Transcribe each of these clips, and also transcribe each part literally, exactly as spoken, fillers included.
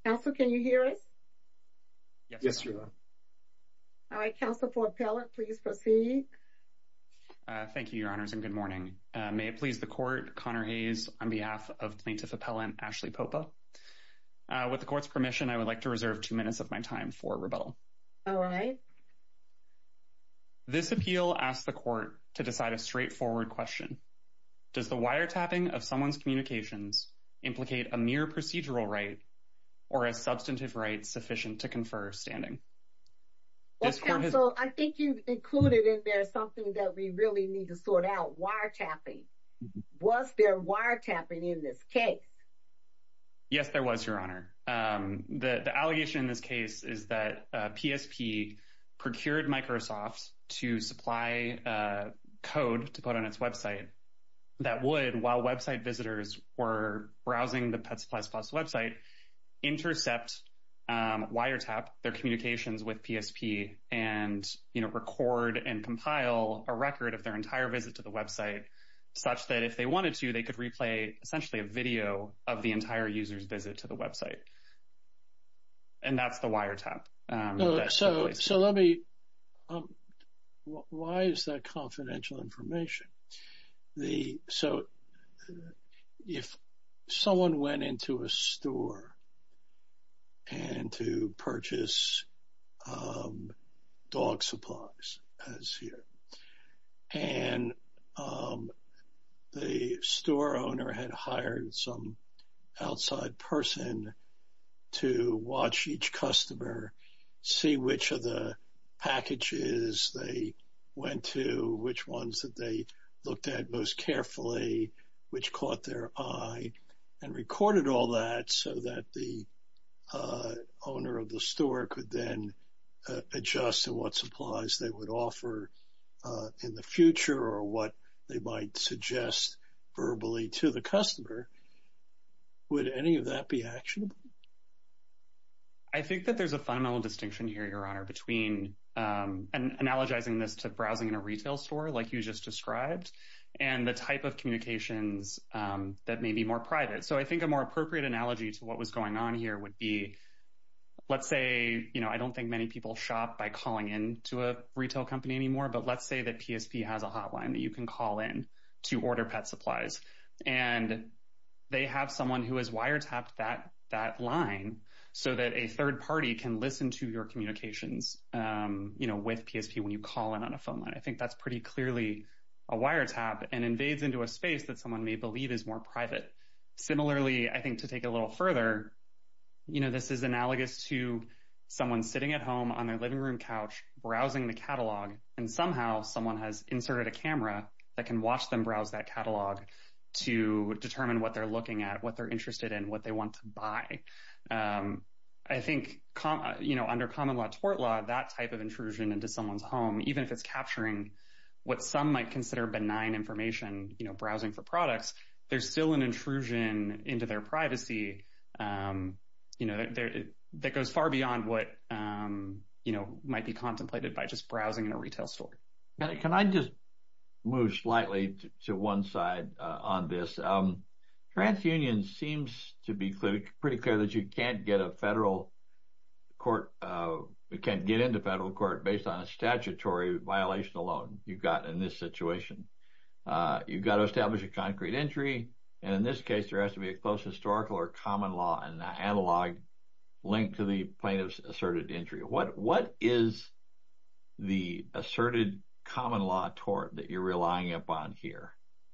Counsel, can you hear us? Yes, yes, Your Honor. All right, Counsel for Appellant, please proceed. Uh, thank you, Your Honors, and good morning. Uh, may it please the Court, Connor Hayes on behalf of Plaintiff Appellant Ashley Popa. Uh, with the Court's permission, I would like to reserve two minutes of my time for rebuttal. All right. This appeal asks the Court to decide a straightforward question. Does the wiretapping of someone's communications implicate a mere procedural right or a substantive right sufficient to confer standing? Well, Counsel, has... I think you included in there something that we really need to sort out, wiretapping. Was there wiretapping in this case? Yes, there was, Your Honor. Um, the, the allegation in this case is that uh, P S P procured Microsoft to supply uh, code to put on its website that would, while website visitors were browsing the Pet Supplies Plus website, intercept Um, wiretap their communications with P S P and, you know, record and compile a record of their entire visit to the website such that if they wanted to, they could replay essentially a video of the entire user's visit to the website. And that's the wiretap. Um, so, that so, so let me, um, why is that confidential information? The, so if someone went into a store and to purchase um, dog supplies, as here. And um, the store owner had hired some outside person to watch each customer, see which of the packages they went to, which ones that they looked at most carefully, which caught their eye, and recorded all that so that the Uh, owner of the store could then uh, adjust to what supplies they would offer uh, in the future or what they might suggest verbally to the customer. Would any of that be actionable? I think that there's a fundamental distinction here, Your Honor, between um, and analogizing this to browsing in a retail store like you just described and the type of communications um, that may be more private. So I think a more appropriate analogy to what was going on here would be, let's say, you know, I don't think many people shop by calling in to a retail company anymore, but let's say that P S P has a hotline that you can call in to order pet supplies. And they have someone who has wiretapped that, that line so that a third party can listen to your communications, um, you know, with P S P when you call in on a phone line. I think that's pretty clearly a wiretap and invades into a space that someone may believe is more private. Similarly, I think to take it a little further, you know, this is analogous to someone sitting at home on their living room couch, browsing the catalog, and somehow someone has inserted a camera that can watch them browse that catalog to determine what they're looking at, what they're interested in, what they want to buy. Um, I think, com- you know, under common law tort law, that type of intrusion into someone's home, even if it's capturing what some might consider benign information, you know, browsing for products, there's still an intrusion into their privacy, um, you know, there, that goes far beyond what, um, you know, might be contemplated by just browsing in a retail store. Can I, can I just move slightly to, to one side uh, on this? Um, TransUnion seems to be clear, pretty clear that you can't get a federal court, uh, you can't get into federal court based on a statutory violation alone. You've got in this situation, uh, you've got to establish a concrete injury. And in this case, there has to be a close historical or common law and analog linked to the plaintiff's asserted injury. What, what is the asserted common law tort that you're relying upon here?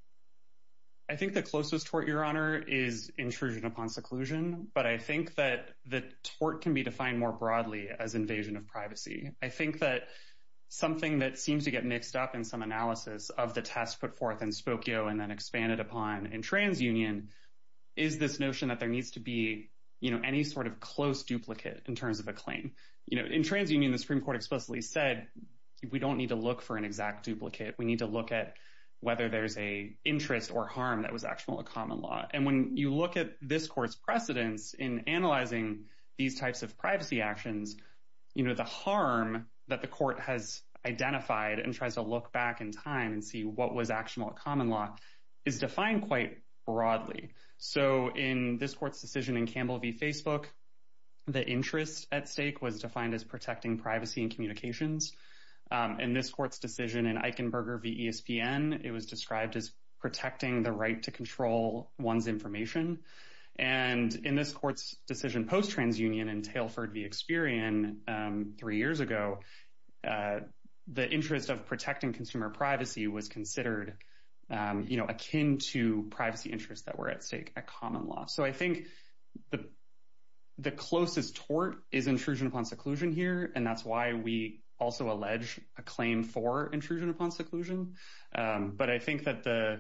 I think the closest tort, Your Honor, is intrusion upon seclusion, but I think that the tort can be defined more broadly as invasion of privacy. I think that something that seems to get mixed up in some analysis of the test put forth in Spokio and then expanded upon in TransUnion is this notion that there needs to be, you know, any sort of close duplicate in terms of a claim. You know, in TransUnion, the Supreme Court explicitly said we don't need to look for an exact duplicate. We need to look at whether there's a interest or harm that was actionable at common law. And when you look at this court's precedents in analyzing these types of privacy actions, you know, the harm that the court has identified and tries to look back in time and see what was actionable at common law is defined quite broadly. So in this court's decision in Campbell v. Facebook, the interest at stake was defined as protecting privacy and communications. Um, in this court's decision in Eichenberger v. E S P N, it was described as protecting the right to control one's information. And in this court's decision post-TransUnion in Tailford v. Experian um, three years ago, uh, the interest of protecting consumer privacy was considered, um, you know, akin to privacy interests that were at stake at common law. So I think the the closest tort is intrusion upon seclusion here, and that's why we also allege a claim for intrusion upon seclusion. Um, but I think that the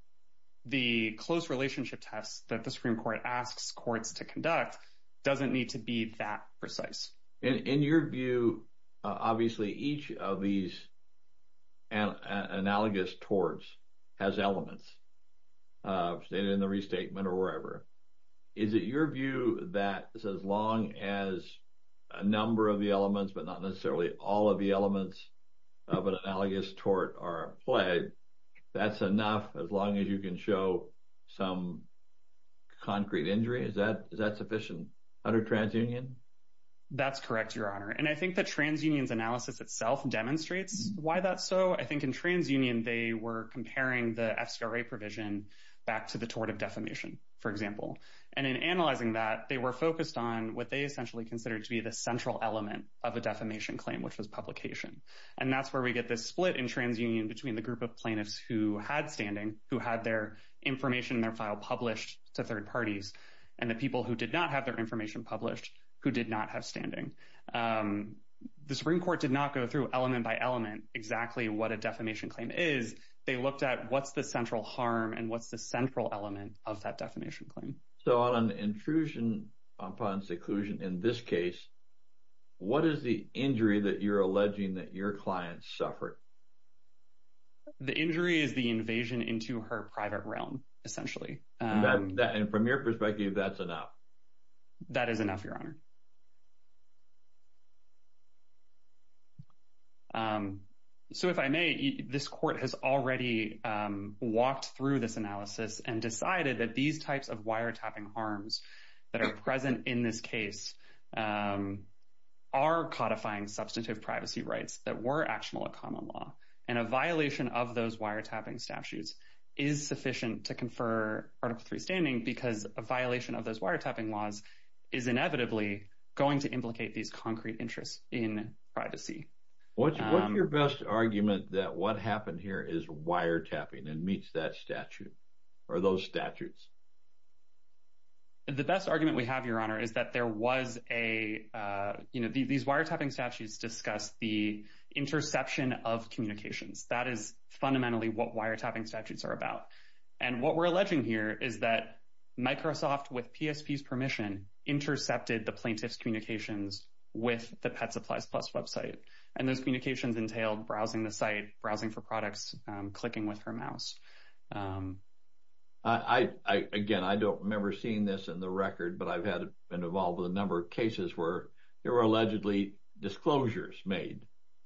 the close relationship test that the Supreme Court asks courts to conduct doesn't need to be that precise. In, in your view, uh, obviously each of these an, an analogous torts has elements, uh, stated in the restatement or wherever. Is it your view that as long as a number of the elements, but not necessarily all of the elements of an analogous tort are pled, that's enough as long as you can show some concrete injury? Is that is that sufficient under TransUnion? That's correct, Your Honor. And I think that TransUnion's analysis itself demonstrates why that's so. I think in TransUnion, they were comparing the F C R A provision back to the tort of defamation, for example. And in analyzing that, they were focused on what they essentially considered to be the central element of a defamation claim, which was publication. And that's where we get this split in TransUnion between the group of plaintiffs who had standing, who had their information in their file published to third parties, and the people who did not have their information published, who did not have standing. Um, the Supreme Court did not go through element by element exactly what a defamation claim is. They looked at what's the central harm and what's the central element of that defamation claim. So on an intrusion upon seclusion in this case, what is the injury that you're alleging that your client suffered? The injury is the invasion into her private realm, essentially. Um, and, that, that, and from your perspective, that's enough? That is enough, Your Honor. Um, so if I may, this court has already um, walked through this analysis and decided that these types of wiretapping harms that are present in this case um, are codifying substantive privacy rights that were actionable at common law. And a violation of those wiretapping statutes is sufficient to confer Article three standing because a violation of those wiretapping laws is inevitably going to implicate these concrete interests in privacy. What's, um, what's your best argument that what happened here is wiretapping and meets that statute or those statutes? The best argument we have, Your Honor, is that there was a, uh, you know, the, these wiretapping statutes discuss the interception of communications. That is fundamentally what wiretapping statutes are about. And what we're alleging here is that Microsoft, with P S P's permission, intercepted the plaintiff's communications with the Pet Supplies Plus website. And those communications entailed browsing the site, browsing for products, um, clicking with her mouse. Um, I, I, again, I don't remember seeing this in the record, but I've had been involved with a number of cases where there were allegedly disclosures made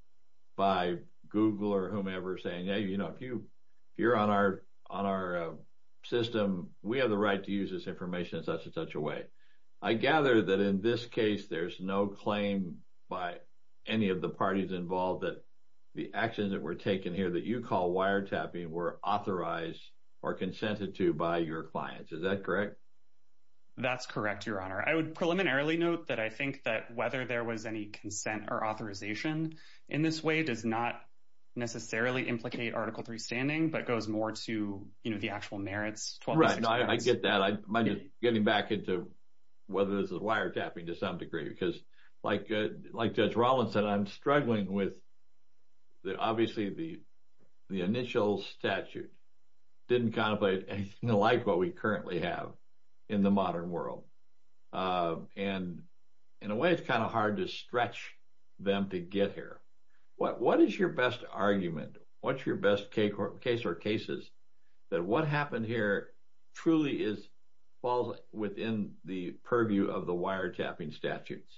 by Google or whomever saying, hey, you know, if you, if you're on our, on our uh, system, we have the right to use this information in such and such a way. I gather that in this case, there's no claim by any of the parties involved that the actions that were taken here that you call wiretapping were authorized or consented to by your clients. Is that correct? That's correct, Your Honor. I would preliminarily note that I think that whether there was any consent or authorization in this way does not necessarily implicate Article three standing, but goes more to, you know, the actual merits. Right. No, I, I get that. I, I'm just getting back into whether this is wiretapping to some degree, because like uh, like Judge Rollins said, I'm struggling with the obviously the the initial statute didn't contemplate anything like what we currently have in the modern world. Uh, and in a way, it's kind of hard to stretch them to get here. What What is your best argument? What's your best case or, case or cases that what happened here truly is falls within the purview of the wiretapping statutes?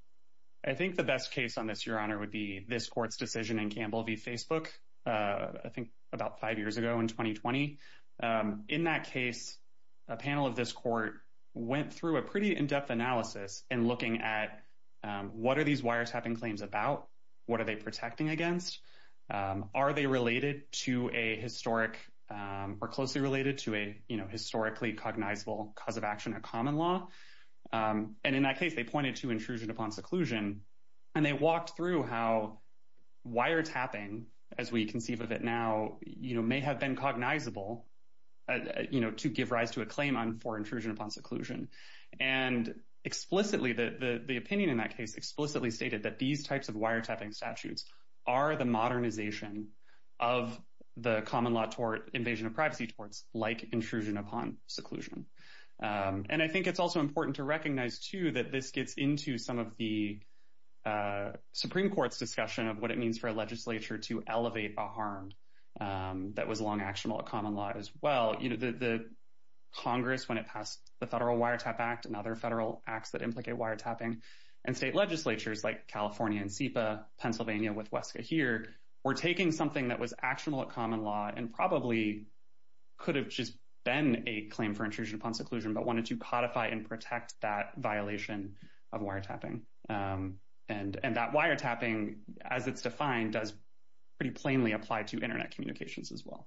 I think the best case on this, Your Honor, would be this court's decision in Campbell v. Facebook, uh, I think about five years ago in twenty twenty. Um, in that case, a panel of this court went through a pretty in-depth analysis in looking at um, what are these wiretapping claims about? What are they protecting against? Um, are they related to a historic um, or closely related to a, you know, historically cognizable cause of action at common law? Um, and in that case, they pointed to intrusion upon seclusion, and they walked through how wiretapping, as we conceive of it now, you know, may have been cognizable, uh, you know, to give rise to a claim on for intrusion upon seclusion. And explicitly, the, the, the opinion in that case explicitly stated that these types of wiretapping statutes are the modernization of the common law tort, invasion of privacy torts, like intrusion upon seclusion. Um, and I think it's also important to recognize, too, that this gets into some of the uh, Supreme Court's discussion of what it means for a legislature to elevate a harm um, that was long actionable at common law as well. You know, the, the Congress, when it passed the Federal Wiretap Act and other federal acts that implicate wiretapping, and state legislatures like California and SEPA, Pennsylvania with WESCA here, were taking something that was actionable at common law and probably could have just been a claim for intrusion upon seclusion, but wanted to codify and protect that violation of wiretapping. Um, and, and that wiretapping, as it's defined, does pretty plainly apply to internet communications as well.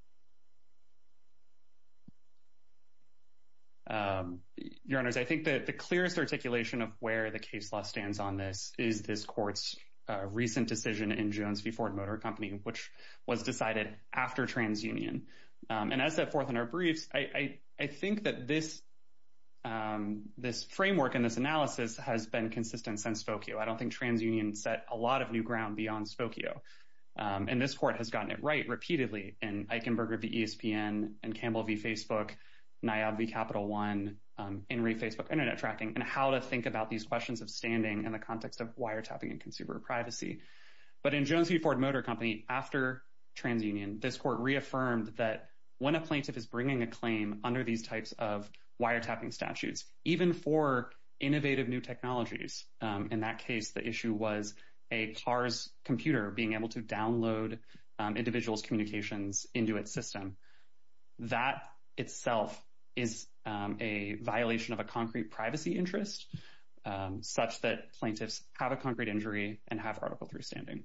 Um, Your Honors, I think that the clearest articulation of where the case law stands on this is this court's uh, recent decision in Jones v. Ford Motor Company, which was decided after TransUnion. Um, and as set forth in our briefs, I, I, I think that this um, this framework and this analysis has been consistent since Spokio. I don't think TransUnion set a lot of new ground beyond Spokio. Um, and this court has gotten it right repeatedly in Eichenberger v. E S P N and Campbell v. Facebook, NIAB v. Capital One, um, In re Facebook internet tracking, and how to think about these questions of standing in the context of wiretapping and consumer privacy. But in Jones v. Ford Motor Company, after TransUnion, this court reaffirmed that when a plaintiff is bringing a claim under these types of wiretapping statutes, even for innovative new technologies, um, in that case, the issue was a car's computer being able to download um, individuals' communications into its system. That itself is um, a violation of a concrete privacy interest, um, such that plaintiffs have a concrete injury and have Article three standing.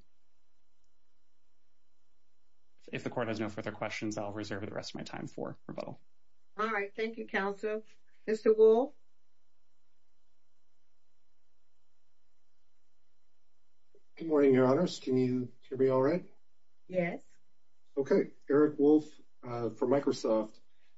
If the court has no further questions, I'll reserve the rest of my time for rebuttal. All right. Thank you, counsel. Mister Wolf? Good morning, Your Honors. Can you hear me all right? Yes. Okay. Eric Wolf uh, for Microsoft.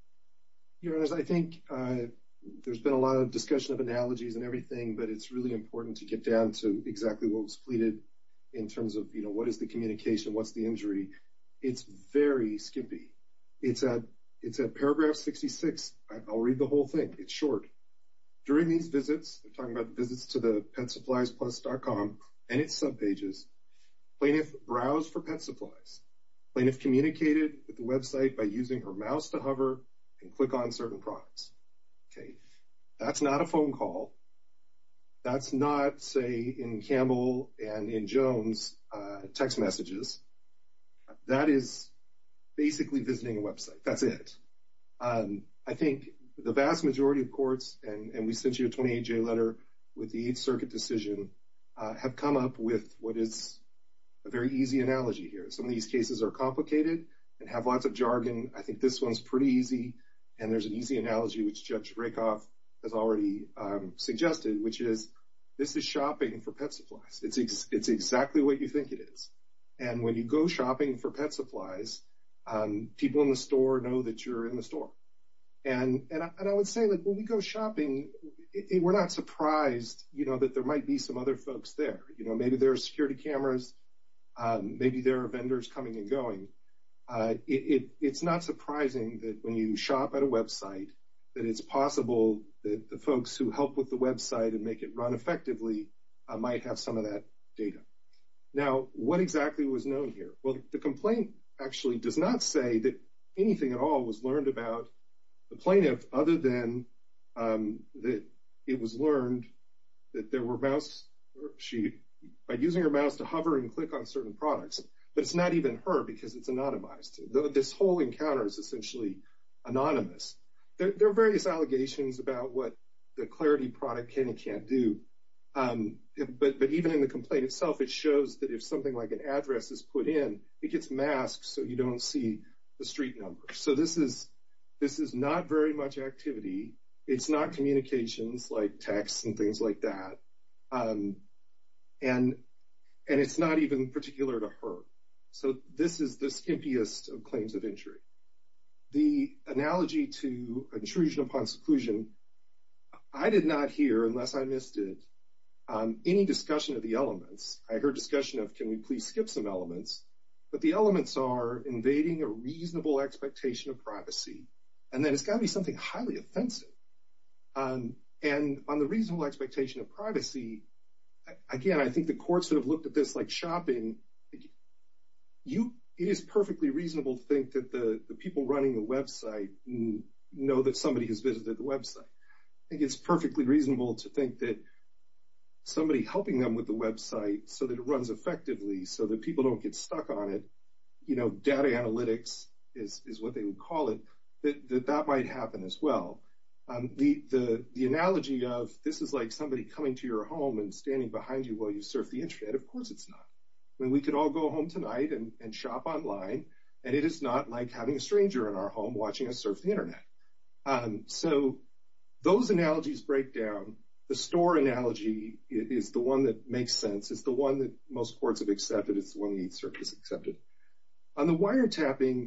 Your Honors, I think uh, there's been a lot of discussion of analogies and everything, but it's really important to get down to exactly what was pleaded in terms of, you know, what is the communication, what's the injury. It's very skimpy. It's at it's at paragraph sixty-six. I'll read the whole thing. It's short. During these visits, they're talking about visits to the pet supplies plus dot com and its subpages, plaintiff browsed for pet supplies. Plaintiff communicated with the website by using her mouse to hover and click on certain products. Okay, that's not a phone call. That's not, say, in Campbell and in Jones, uh, text messages. That is basically visiting a website. That's it. Um, I think the vast majority of courts, and, and we sent you a twenty-eight J letter with the Eighth Circuit decision, uh, have come up with what is a very easy analogy here. Some of these cases are complicated and have lots of jargon. I think this one's pretty easy, and there's an easy analogy which Judge Rakoff has already um, suggested, which is this is shopping for pet supplies. It's ex- it's exactly what you think it is. And when you go shopping for pet supplies, um, people in the store know that you're in the store. And and I, and I would say, like, when we go shopping, it, it, we're not surprised, you know, that there might be some other folks there. You know, maybe there are security cameras, um, maybe there are vendors coming and going. Uh, it, it, it's not surprising that when you shop at a website, that it's possible that the folks who help with the website and make it run effectively uh, might have some of that data. Now, what exactly was known here? Well, the complaint actually does not say that anything at all was learned about the plaintiff other than um, that it was learned that there were mouse, she, by using her mouse to hover and click on certain products, but it's not even her because it's anonymized. This whole encounter is essentially anonymous. there, there are various allegations about what the Clarity product can and can't do. Um, but, but even in the complaint itself, it shows that if something like an address is put in, it gets masked so you don't see the street number. So this is, this is not very much activity. It's not communications like texts and things like that. Um, and, and it's not even particular to her. So this is the skimpiest of claims of injury. The analogy to intrusion upon seclusion, I did not hear, unless I missed it, um, any discussion of the elements. I heard discussion of, can we please skip some elements? But the elements are invading a reasonable expectation of privacy. And then it's got to be something highly offensive. Um, and on the reasonable expectation of privacy, again, I think the courts have looked at this like shopping. You, it is perfectly reasonable to think that the, the people running the website know that somebody has visited the website. I think it's perfectly reasonable to think that somebody helping them with the website so that it runs effectively, so that people don't get stuck on it, you know, data analytics is, is what they would call it, that that, that might happen as well. Um, the, the, the analogy of this is like somebody coming to your home and standing behind you while you surf the internet. Of course it's not. I mean, we could all go home tonight and, and shop online, and it is not like having a stranger in our home watching us surf the internet. Um, so those analogies break down. The store analogy is the one that makes sense. It's the one that most courts have accepted. It's the one the Eighth Circuit has accepted. On the wiretapping,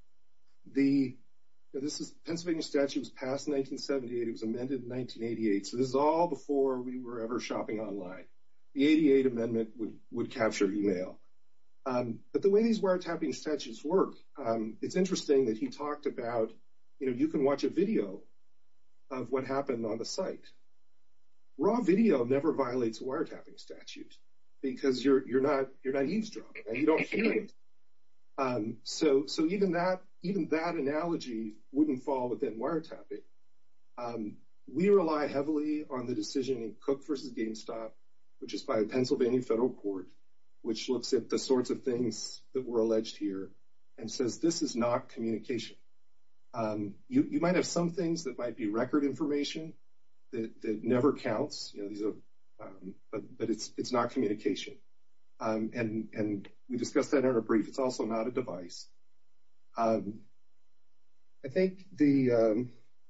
the this is Pennsylvania statute was passed in nineteen seventy-eight. It was amended in nineteen eighty-eight. So this is all before we were ever shopping online. The eighty-eight amendment would, would capture email. Um, but the way these wiretapping statutes work, um, it's interesting that he talked about, you know, you can watch a video of what happened on the site. Raw video never violates a wiretapping statute because you're you're not you're not eavesdropping and you don't hear it. Um, so so even that even that analogy wouldn't fall within wiretapping. Um, we rely heavily on the decision in Cook versus GameStop, which is by a Pennsylvania federal court, which looks at the sorts of things that were alleged here and says this is not communication. Um, you you might have some things that might be record information that, that never counts. You know, these are, um, but but it's it's not communication. Um, and and we discussed that in our brief. It's also not a device. Um, I think the um,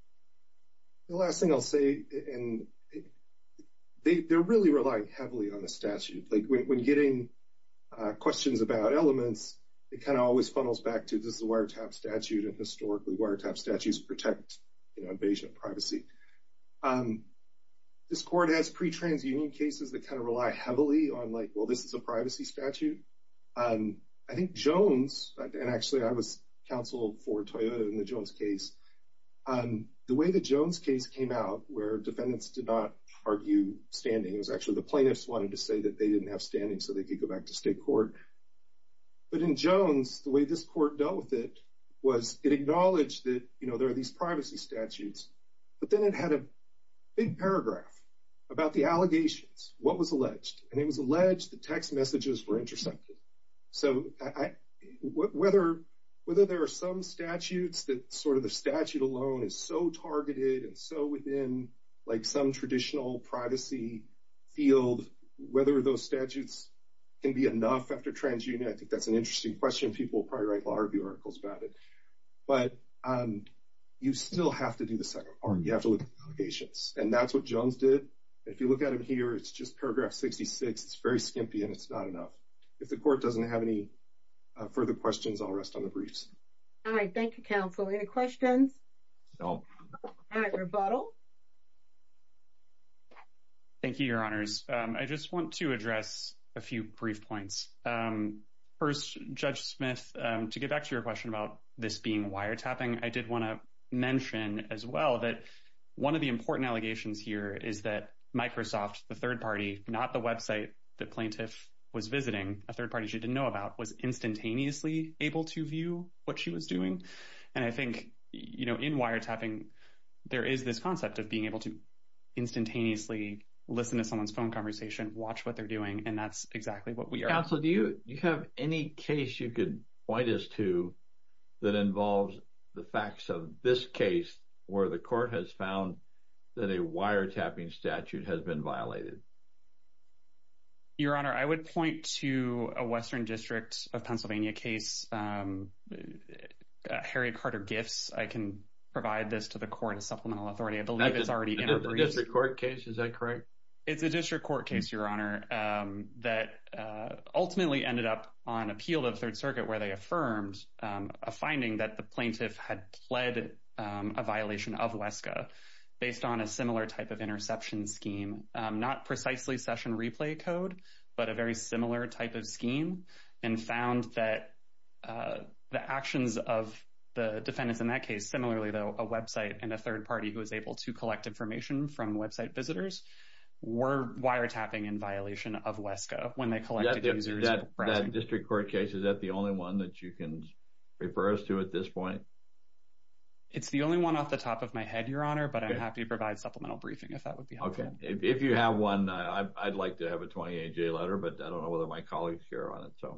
the last thing I'll say, and they they're really relying heavily on the statute. Like when when getting uh, questions about elements, it kind of always funnels back to this is a wiretap statute, and historically wiretap statutes protect, you know, invasion of privacy. Um, this court has pre-TransUnion cases that kind of rely heavily on like, well, this is a privacy statute. Um, I think Jones, and actually I was counsel for Toyota in the Jones case. Um, the way the Jones case came out, where defendants did not argue standing, it was actually the plaintiffs wanted to say that they didn't have standing so they could go back to state court. But in Jones, the way this court dealt with it was it acknowledged that, you know, there are these privacy statutes, but then it had a big paragraph about the allegations, what was alleged. And it was alleged that text messages were intercepted. So I, I, whether whether there are some statutes that sort of the statute alone is so targeted and so within like some traditional privacy field, whether those statutes can be enough after TransUnion, I think that's an interesting question. People will probably write law review articles about it. But um, you still have to do the second part. You have to look at the allegations. And that's what Jones did. If you look at him here, it's just paragraph sixty-six. It's very skimpy and it's not enough. If the court doesn't have any uh, further questions, I'll rest on the briefs. All right. Thank you, counsel. Any questions? No. All right. Rebuttal. Thank you, Your Honors. Um, I just want to address a few brief points. Um, first, Judge Smith, um, to get back to your question about this being wiretapping, I did want to mention as well that one of the important allegations here is that Microsoft, the third party, not the website that plaintiff was visiting, a third party she didn't know about, was instantaneously able to view what she was doing. And I think, you know, in wiretapping, there is this concept of being able to instantaneously listen to someone's phone conversation, watch what they're doing, and that's exactly what we are. Counsel, do you, you have any case you could point us to that involves the facts of this case where the court has found that a wiretapping statute has been violated? Your Honor, I would point to a Western District of Pennsylvania case, um, uh, Harriet Carter Gifts. I can provide this to the court as supplemental authority. I believe That's it's a, already in our briefs. It's a district court case, is that correct? It's a district court case, Your Honor, um, that uh, ultimately ended up on appeal to the Third Circuit, where they affirmed um, a finding that the plaintiff had pled um, a violation of WESCA based on a similar type of interception scheme, um, not precisely session replay code, but a very similar type of scheme, and found that uh, the actions of the defendants in that case, similarly though, a website and a third party who was able to collect information from website visitors, were wiretapping in violation of WESCA when they collected that, users. That, that district court case, is that the only one that you can refer us to at this point? It's the only one off the top of my head, Your Honor, but okay. I'm happy to provide supplemental briefing if that would be helpful. Okay. If, if you have one, uh, I, I'd like to have a twenty-eight J letter, but I don't know whether my colleagues care on it. So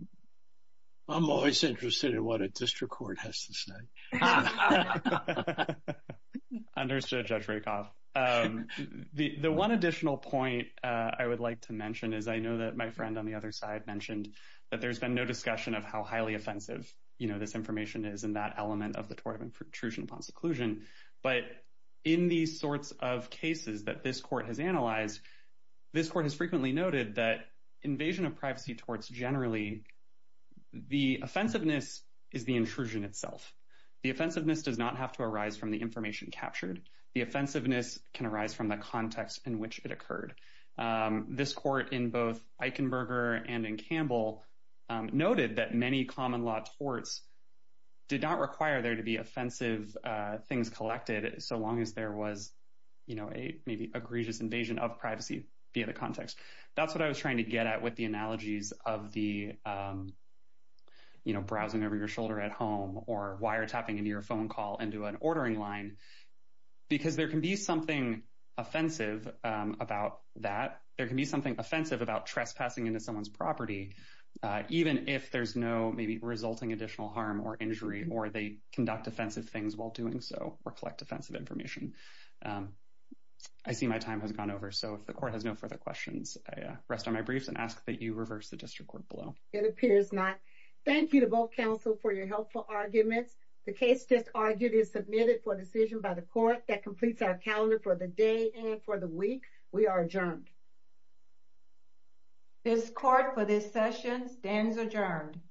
I'm always interested in what a district court has to say. Understood, Judge Rakoff. Um, the, the one additional point uh, I would like to mention is I know that my friend on the other side mentioned that there's been no discussion of how highly offensive, you know, this information is in that element of the tort of intrusion upon seclusion. But in these sorts of cases that this court has analyzed, this court has frequently noted that invasion of privacy torts generally, the offensiveness is the intrusion itself. The offensiveness does not have to arise from the information captured. The offensiveness can arise from the context in which it occurred. Um, this court in both Eichenberger and in Campbell um, noted that many common law torts did not require there to be offensive uh, things collected so long as there was, you know, a maybe egregious invasion of privacy via the context. That's what I was trying to get at with the analogies of the, um, you know, browsing over your shoulder at home or wiretapping into your phone call into an ordering line, because there can be something offensive um, about that. There can be something offensive about trespassing into someone's property, uh, even if there's no maybe resulting additional harm or injury, or they conduct offensive things while doing so or collect offensive information. Um, I see my time has gone over, so if the court has no further questions, I uh, rest on my briefs and ask that you reverse the district court below. It appears not. Thank you to both counsel for your helpful arguments. The case just argued is submitted for decision by the court. That completes our calendar for the day and for the week. We are adjourned. This court for this session stands adjourned.